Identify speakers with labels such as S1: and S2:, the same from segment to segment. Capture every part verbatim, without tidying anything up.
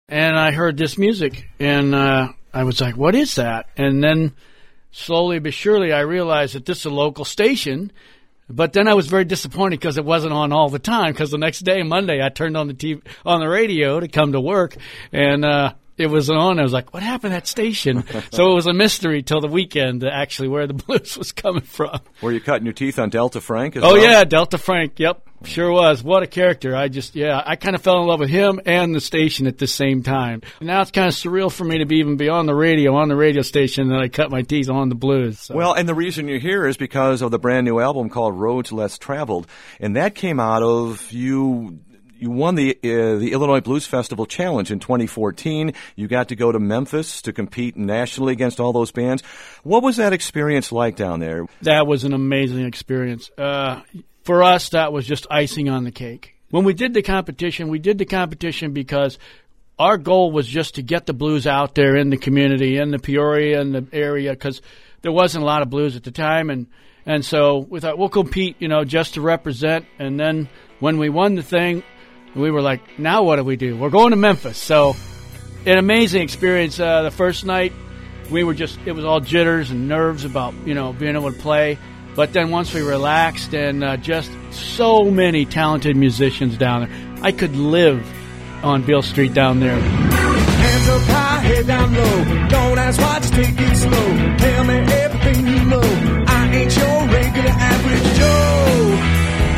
S1: And I heard this music, and uh, I was like, what is that? And then slowly but surely I realized that this is a local station. But then I was very disappointed because it wasn't on all the time, because the next day, Monday, I turned on the T V, on the radio to come to work, and uh, it was on. I was like, what happened to that station? So it was a mystery till the weekend, actually, where the blues was coming from.
S2: Were you cutting your teeth on Delta Frank as
S1: oh,
S2: well?
S1: Oh, yeah, Delta Frank, yep. Sure was. What a character. I just, yeah, I kind of fell in love with him and the station at the same time. Now it's kind of surreal for me to be even be on the radio, on the radio station, and then I cut my teeth on the blues. So.
S2: Well, and the reason you're here is because of the brand new album called Roads Less Traveled. And that came out of you... You won the uh, the Illinois Blues Festival Challenge in twenty fourteen. You got to go to Memphis to compete nationally against all those bands. What was that experience like down there?
S1: That was an amazing experience. Uh, for us, that was just icing on the cake. When we did the competition, we did the competition because our goal was just to get the blues out there in the community, in the Peoria and the area, because there wasn't a lot of blues at the time. And, and so we thought, we'll compete, you know, just to represent. And then when we won the thing, we were like, now what do we do? We're going to Memphis. So an amazing experience. Uh, the first night, we were just, it was all jitters and nerves about, you know, being able to play. But then once we relaxed, and uh, just so many talented musicians down there. I could live on Beale Street down there.
S3: Hands up high, head down low. Don't ask why, just take it slow. Tell me everything you know. I ain't your regular average Joe.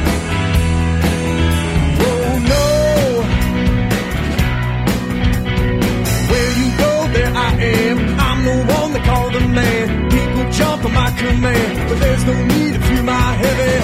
S3: I am. I'm the one they call the man. People jump on my command, but there's no need to feel my heavy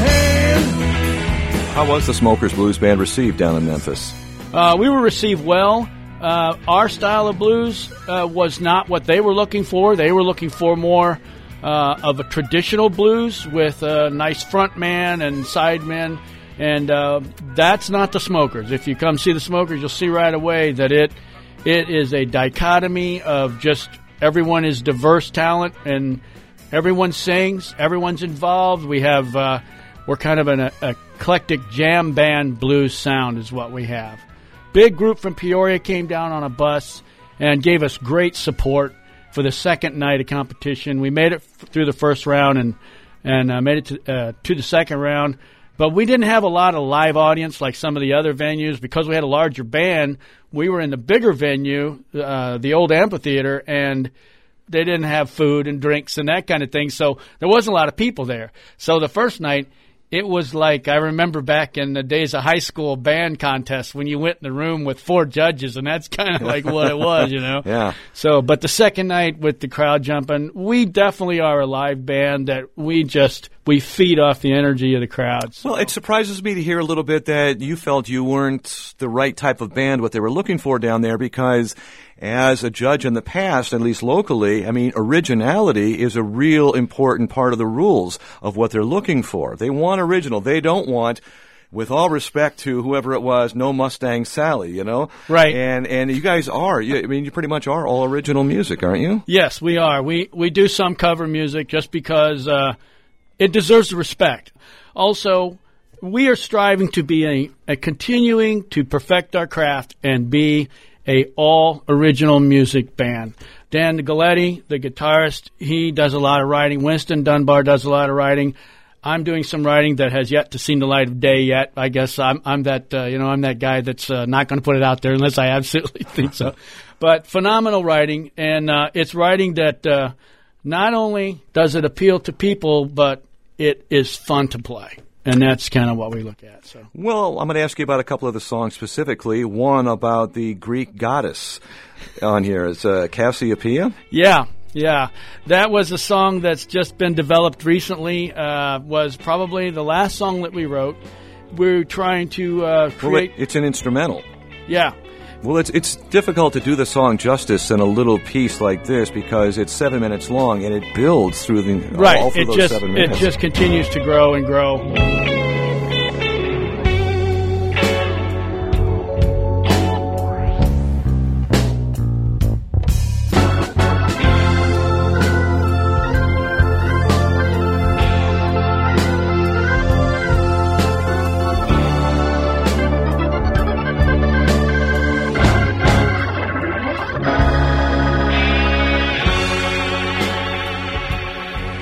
S3: hand.
S2: How was the Smokers Blues Band received down in Memphis?
S1: Uh, we were received well. Uh, our style of blues uh, was not what they were looking for. They were looking for more uh, of a traditional blues with a nice front man and side men. And uh, that's not the Smokers. If you come see the Smokers, you'll see right away that it It is a dichotomy of just everyone is diverse talent, and everyone sings, everyone's involved. We have, uh, we're kind of an a, eclectic jam band blues sound is what we have. Big group from Peoria came down on a bus and gave us great support for the second night of competition. We made it f- through the first round and and uh, made it to, uh, to the second round. But we didn't have a lot of live audience like some of the other venues. Because we had a larger band, we were in the bigger venue, uh, the old amphitheater, and they didn't have food and drinks and that kind of thing. So there wasn't a lot of people there. So the first night, it was like, I remember back in the days of high school band contests when you went in the room with four judges, and that's kind of like what it was, you know?
S2: Yeah.
S1: So, but the second night with the crowd jumping, we definitely are a live band that we just, we feed off the energy of the crowd. So.
S2: Well, it surprises me to hear a little bit that you felt you weren't the right type of band, what they were looking for down there, because as a judge in the past, at least locally, I mean, originality is a real important part of the rules of what they're looking for. They want original. They don't want, with all respect to whoever it was, no Mustang Sally, you know?
S1: Right.
S2: And and you guys are, you, I mean, you pretty much are all original music, aren't you?
S1: Yes, we are. We, we do some cover music just because uh, it deserves the respect. Also, we are striving to be a, a continuing to perfect our craft and be a all original music band. Dan Galetti, the guitarist, he does a lot of writing. Winston Dunbar does a lot of writing. I'm doing some writing that has yet to see the light of day yet. I guess I'm, I'm that, uh, you know, I'm that guy that's uh, not going to put it out there unless I absolutely think so. But phenomenal writing, and uh, it's writing that uh, not only does it appeal to people, but it is fun to play. And that's kind of what we look at. So,
S2: well, I'm going to ask you about a couple of the songs specifically. One about the Greek goddess on here. It's uh, Cassiopeia.
S1: Yeah, yeah. That was a song that's just been developed recently. Uh, was probably the last song that we wrote. We're trying to uh, create...
S2: Well, it, it's an instrumental.
S1: Yeah.
S2: Well, it's it's difficult to do the song justice in a little piece like this because it's seven minutes long and it builds through the
S1: right.
S2: all through
S1: it
S2: those
S1: just,
S2: seven minutes.
S1: It just continues to grow and grow.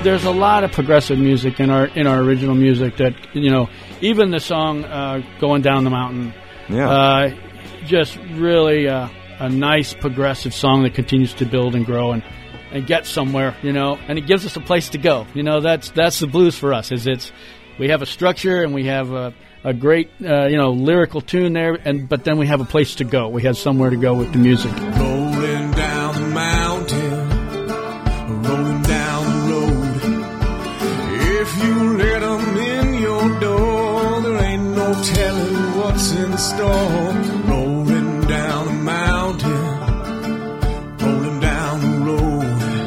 S1: there's a lot of progressive music in our in our original music that, you know, even the song uh, Going Down the Mountain,
S2: yeah.
S1: uh, just really uh, a nice progressive song that continues to build and grow and, and get somewhere, you know, and it gives us a place to go. You know, that's that's the blues for us, is it's we have a structure and we have a, a great, uh, you know, lyrical tune there, and but then we have a place to go. We have somewhere to go with the music.
S3: Rolling down the mountain, rolling down the road. If you let them in your door, there ain't no telling what's in store. Rolling down the mountain, rolling down the road.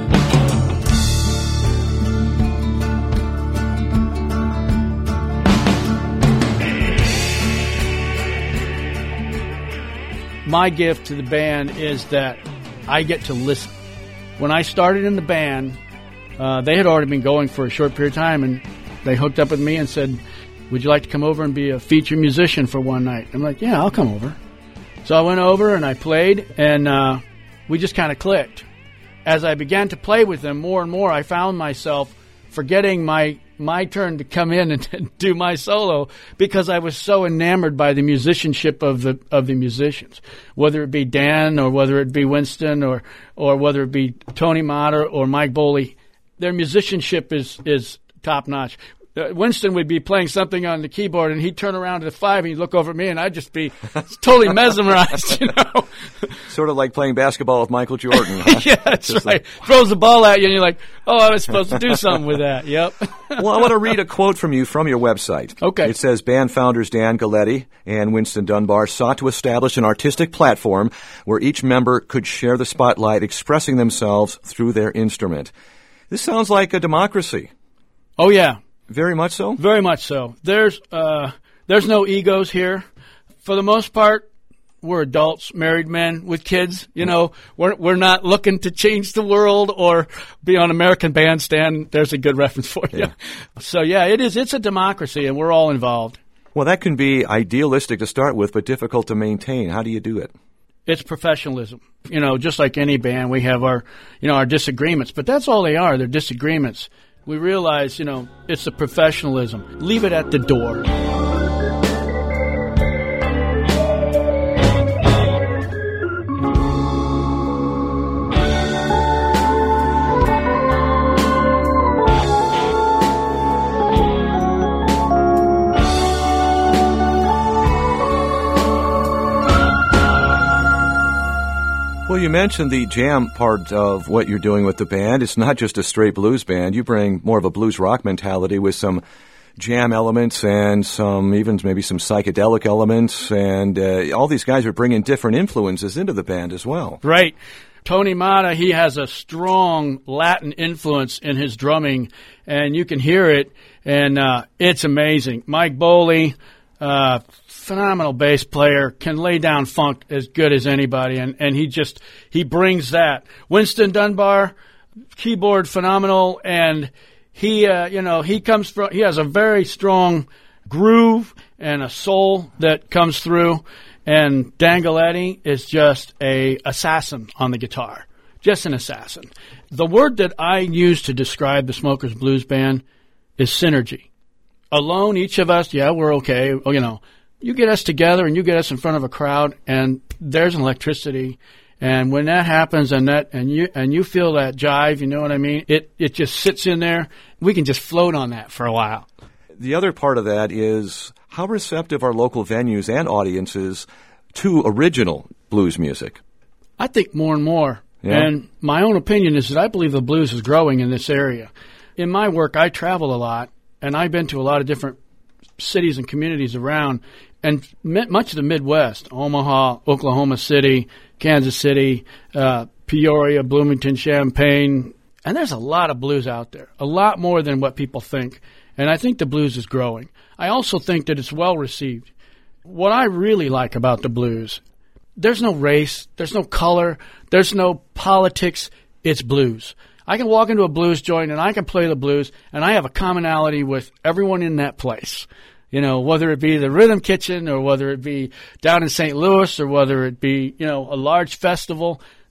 S1: My gift to the band is that I get to listen. When I started in the band, uh, they had already been going for a short period of time, and they hooked up with me and said, would you like to come over and be a featured musician for one night? I'm like, yeah, I'll come over. So I went over and I played, and uh, we just kind of clicked. As I began to play with them more and more, I found myself forgetting my my turn to come in and do my solo because I was so enamored by the musicianship of the of the musicians, whether it be Dan or whether it be Winston or or whether it be Tony Mata or Mike Boley. Their musicianship is is top notch. Uh, Winston would be playing something on the keyboard, and he'd turn around to the five, and he'd look over at me, and I'd just be totally mesmerized, you know.
S2: Sort of like playing basketball with Michael Jordan. Huh?
S1: Yeah, that's
S2: just
S1: right.
S2: Like...
S1: Throws the ball at you, and you're like, oh, I was supposed to do something with that. Yep.
S2: Well, I want to read a quote from you from your website.
S1: Okay.
S2: It says, band founders Dan Galletti and Winston Dunbar sought to establish an artistic platform where each member could share the spotlight, expressing themselves through their instrument. This sounds like a democracy.
S1: Oh, yeah.
S2: Very much so?
S1: Very much so. There's uh, there's no egos here. For the most part, we're adults, married men with kids. You know, we're we're not looking to change the world or be on American Bandstand. There's a good reference for you.
S2: Yeah.
S1: So, yeah, it is. It's a democracy, and we're all involved.
S2: Well, that can be idealistic to start with, but difficult to maintain. How do you do it?
S1: It's professionalism. You know, just like any band, we have our, you know, our disagreements, but that's all they are. They're disagreements. We realize, you know, it's the professionalism. Leave it at the door.
S2: Well, you mentioned the jam part of what you're doing with the band. It's not just a straight blues band. You bring more of a blues rock mentality with some jam elements and some, even maybe some psychedelic elements. And uh, all these guys are bringing different influences into the band as well.
S1: Right. Tony Mata, he has a strong Latin influence in his drumming, and you can hear it, and uh, it's amazing. Mike Boley, uh, phenomenal bass player, can lay down funk as good as anybody, and, and he just, he brings that. Winston Dunbar, keyboard phenomenal, and he, uh, you know, he comes from, he has a very strong groove and a soul that comes through, and Dan Galletti is just a assassin on the guitar, just an assassin. The word that I use to describe the Smokers Blues Band is synergy. Alone, each of us, yeah, we're okay, you know, you get us together and you get us in front of a crowd, and there's an electricity. And when that happens, and that and you and you feel that jive, you know what I mean? It it just sits in there. We can just float on that for a while.
S2: The other part of that is how receptive are local venues and audiences to original blues music?
S1: I think more and more.
S2: Yeah.
S1: And my own opinion is that I believe the blues is growing in this area. In my work, I travel a lot, and I've been to a lot of different cities and communities around, and much of the Midwest, Omaha, Oklahoma City, Kansas City, uh, Peoria, Bloomington, Champaign, and there's a lot of blues out there, a lot more than what people think, and I think the blues is growing. I also think that it's well received. What I really like about the blues, there's no race, there's no color, there's no politics, it's blues. I can walk into a blues joint and I can play the blues, and I have a commonality with everyone in that place. You know, whether it be the Rhythm Kitchen or whether it be down in Saint Louis or whether it be, you know, a large festival,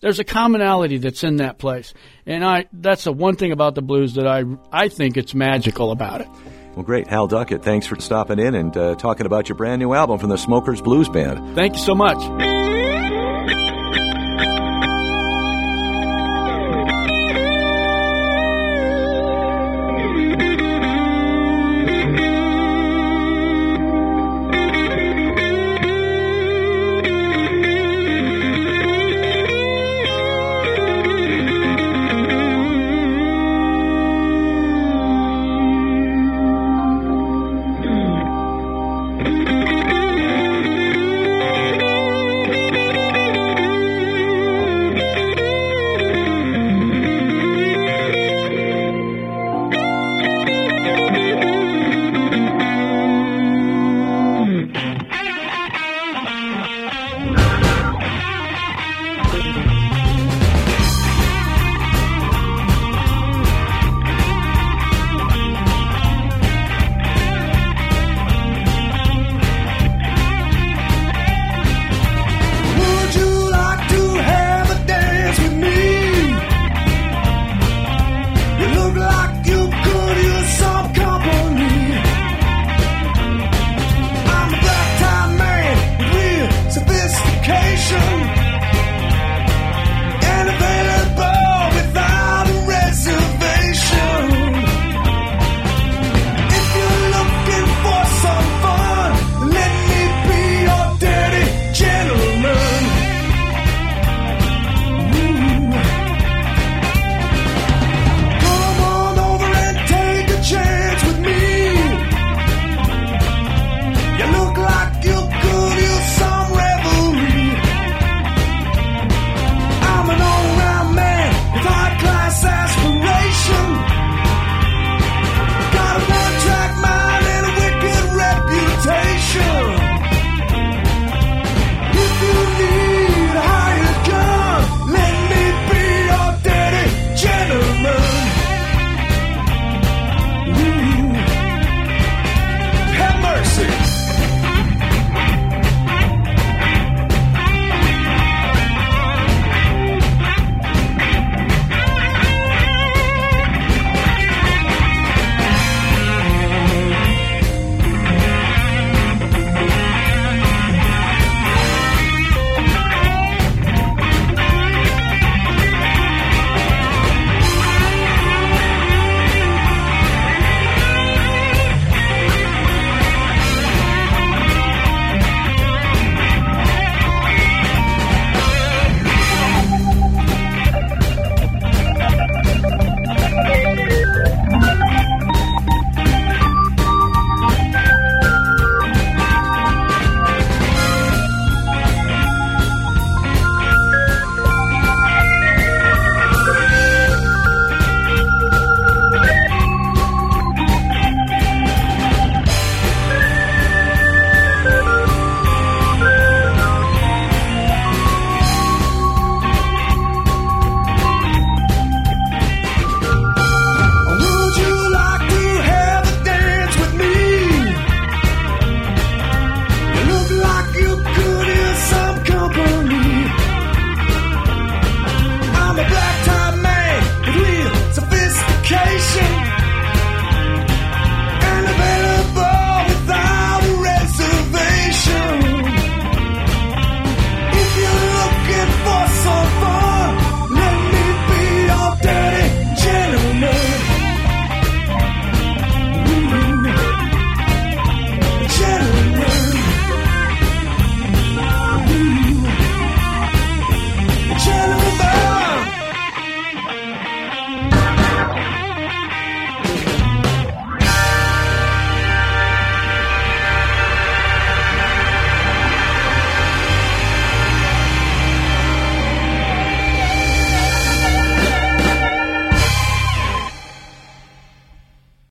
S1: there's a commonality that's in that place. And I that's the one thing about the blues that I, I think it's magical about it.
S2: Well, great. Hal Duckett, thanks for stopping in and uh, talking about your brand new album from the Smokers Blues Band.
S1: Thank you so much.